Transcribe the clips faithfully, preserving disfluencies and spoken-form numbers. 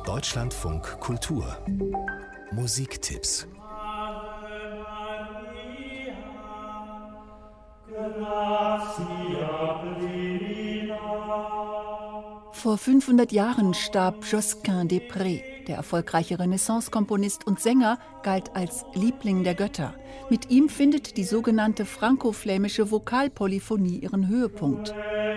Deutschlandfunk Kultur Musiktipps. Vor fünfhundert Jahren starb Josquin des Prez. Der erfolgreiche Renaissance-Komponist und Sänger galt als Liebling der Götter. Mit ihm findet die sogenannte franko-flämische Vokalpolyphonie ihren Höhepunkt.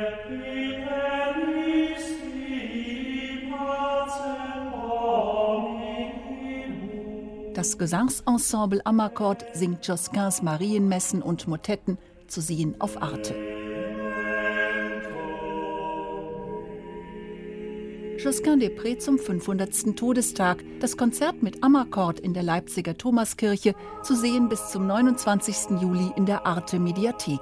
Das Gesangsensemble Amarcord singt Josquins Marienmessen und Motetten, zu sehen auf Arte. Josquin des Prez zum fünfhundertsten Todestag. Das Konzert mit Amarcord in der Leipziger Thomaskirche, zu sehen bis zum neunundzwanzigsten Juli in der Arte Mediathek.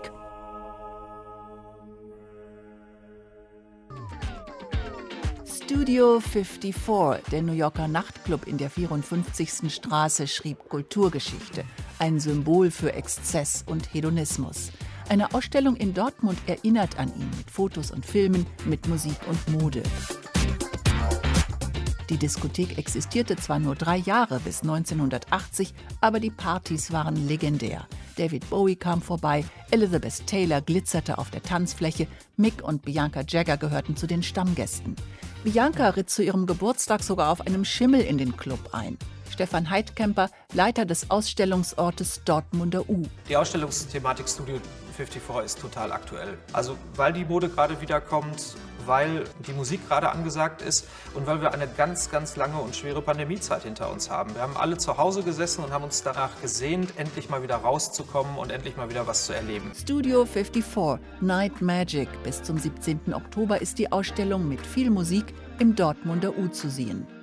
Studio vierundfünfzig, der New Yorker Nachtclub in der vierundfünfzigsten Straße, schrieb Kulturgeschichte. Ein Symbol für Exzess und Hedonismus. Eine Ausstellung in Dortmund erinnert an ihn mit Fotos und Filmen, mit Musik und Mode. Die Diskothek existierte zwar nur drei Jahre bis neunzehnhundertachtzig, aber die Partys waren legendär. David Bowie kam vorbei, Elizabeth Taylor glitzerte auf der Tanzfläche, Mick und Bianca Jagger gehörten zu den Stammgästen. Bianca ritt zu ihrem Geburtstag sogar auf einem Schimmel in den Club ein. Stefan Heidkemper, Leiter des Ausstellungsortes Dortmunder U. Die Ausstellungsthematik Studio vierundfünfzig ist total aktuell. Also weil die Mode gerade wiederkommt, weil die Musik gerade angesagt ist und weil wir eine ganz, ganz lange und schwere Pandemiezeit hinter uns haben. Wir haben alle zu Hause gesessen und haben uns danach gesehnt, endlich mal wieder rauszukommen und endlich mal wieder was zu erleben. Studio vierundfünfzig, Night Magic. Bis zum siebzehnten Oktober ist die Ausstellung mit viel Musik im Dortmunder U zu sehen.